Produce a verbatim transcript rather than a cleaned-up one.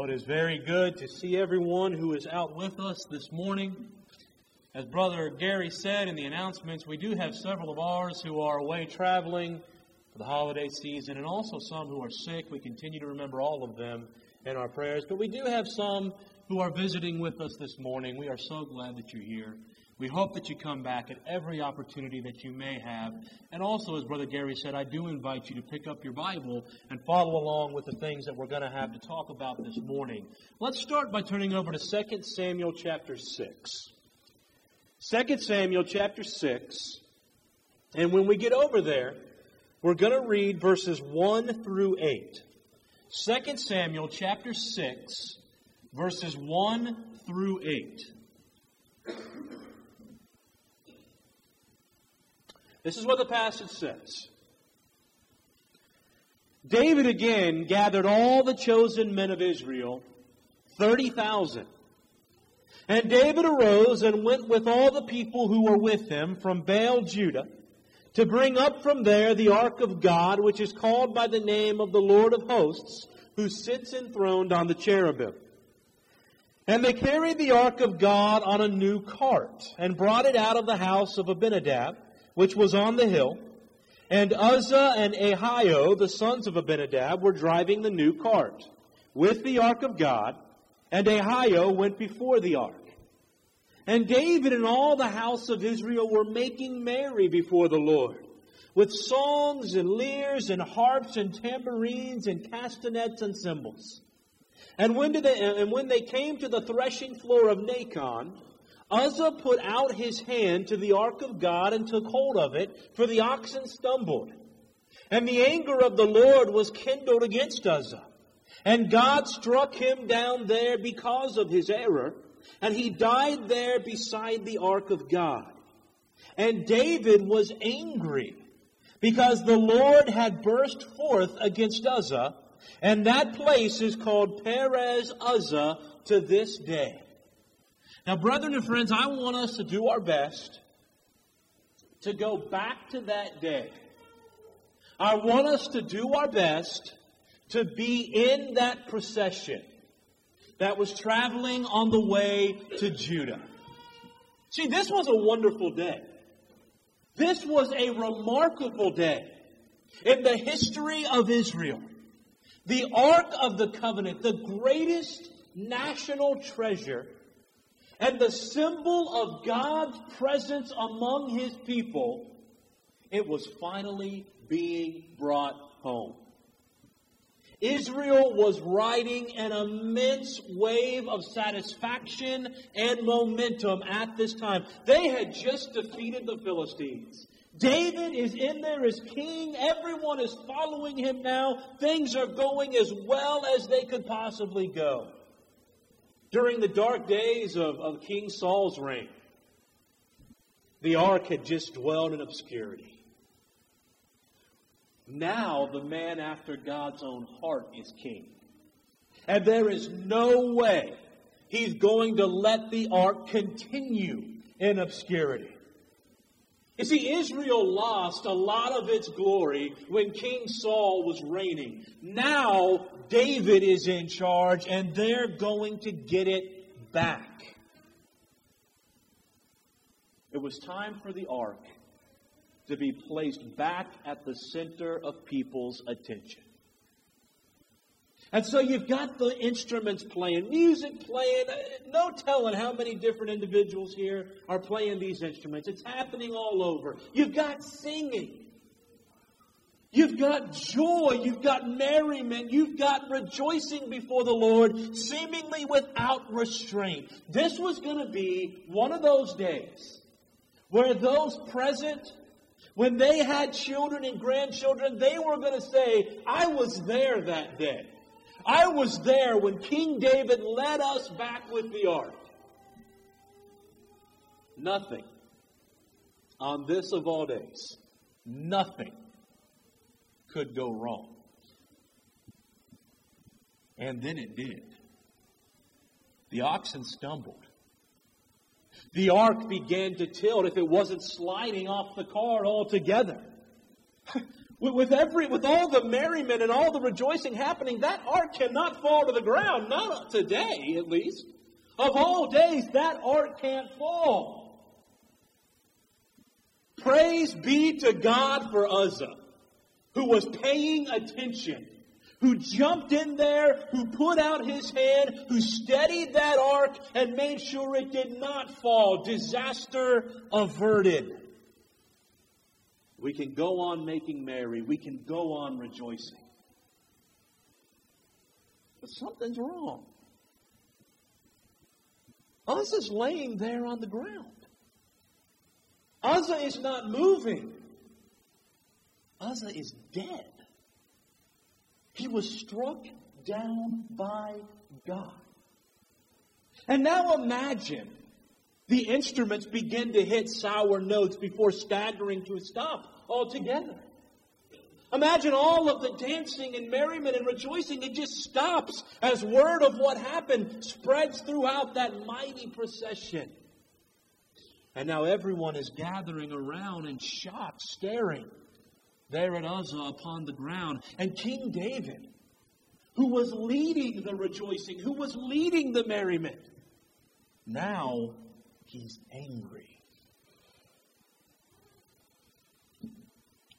Well, it is very good to see everyone who is out with us this morning. As Brother Gary said in the announcements, we do have several of ours who are away traveling for the holiday season, and also some who are sick. We continue to remember all of them in our prayers. But we do have some who are visiting with us this morning. We are so glad that you're here. We hope that you come back at every opportunity that you may have. And also, as Brother Gary said, I do invite you to pick up your Bible and follow along with the things that we're going to have to talk about this morning. Let's start by turning over to Second Samuel chapter six. Second Samuel chapter six. And when we get over there, we're going to read verses one through eight. Second Samuel chapter six, verses one through eight. This is what the passage says. David again gathered all the chosen men of Israel, thirty thousand. And David arose and went with all the people who were with him from Baal, Judah, to bring up from there the ark of God, which is called by the name of the Lord of hosts, who sits enthroned on the cherubim. And they carried the ark of God on a new cart, and brought it out of the house of Abinadab, which was on the hill. And Uzzah and Ahio, the sons of Abinadab, were driving the new cart with the ark of God, and Ahio went before the ark. And David and all the house of Israel were making merry before the Lord, with songs and lyres and harps and tambourines and castanets and cymbals. And when, did they, and when they came to the threshing floor of Nacon, Uzzah put out his hand to the ark of God and took hold of it, for the oxen stumbled. And the anger of the Lord was kindled against Uzzah. And God struck him down there because of his error, and he died there beside the ark of God. And David was angry, because the Lord had burst forth against Uzzah, and that place is called Perez Uzzah to this day. Now, brethren and friends, I want us to do our best to go back to that day. I want us to do our best to be in that procession that was traveling on the way to Judah. See, this was a wonderful day. This was a remarkable day in the history of Israel. The Ark of the Covenant, the greatest national treasure, and the symbol of God's presence among His people, it was finally being brought home. Israel was riding an immense wave of satisfaction and momentum at this time. They had just defeated the Philistines. David is in there as king. Everyone is following him now. Things are going as well as they could possibly go. During the dark days of, of King Saul's reign, the ark had just dwelled in obscurity. Now the man after God's own heart is king. And there is no way he's going to let the ark continue in obscurity. You see, Israel lost a lot of its glory when King Saul was reigning. Now David is in charge, and they're going to get it back. It was time for the ark to be placed back at the center of people's attention. And so you've got the instruments playing, music playing. No telling how many different individuals here are playing these instruments. It's happening all over. You've got singing. You've got joy. You've got merriment. You've got rejoicing before the Lord, seemingly without restraint. This was going to be one of those days where those present, when they had children and grandchildren, they were going to say, I was there that day. I was there when King David led us back with the ark. Nothing on this of all days, nothing could go wrong. And then it did. The oxen stumbled. The ark began to tilt if it wasn't sliding off the cart altogether. With, with every, with all the merriment and all the rejoicing happening, that ark cannot fall to the ground. Not today, at least. Of all days, that ark can't fall. Praise be to God for Uzzah, who was paying attention, who jumped in there, who put out his hand, who steadied that ark and made sure it did not fall. Disaster averted. We can go on making merry. We can go on rejoicing. But something's wrong. Uzzah's laying there on the ground. Uzzah is not moving. Uzzah is dead. He was struck down by God. And now imagine the instruments begin to hit sour notes before staggering to a stop altogether. Imagine all of the dancing and merriment and rejoicing. It just stops as word of what happened spreads throughout that mighty procession. And now everyone is gathering around in shock, staring there at Uzzah upon the ground. And King David, who was leading the rejoicing, who was leading the merriment, now he's angry.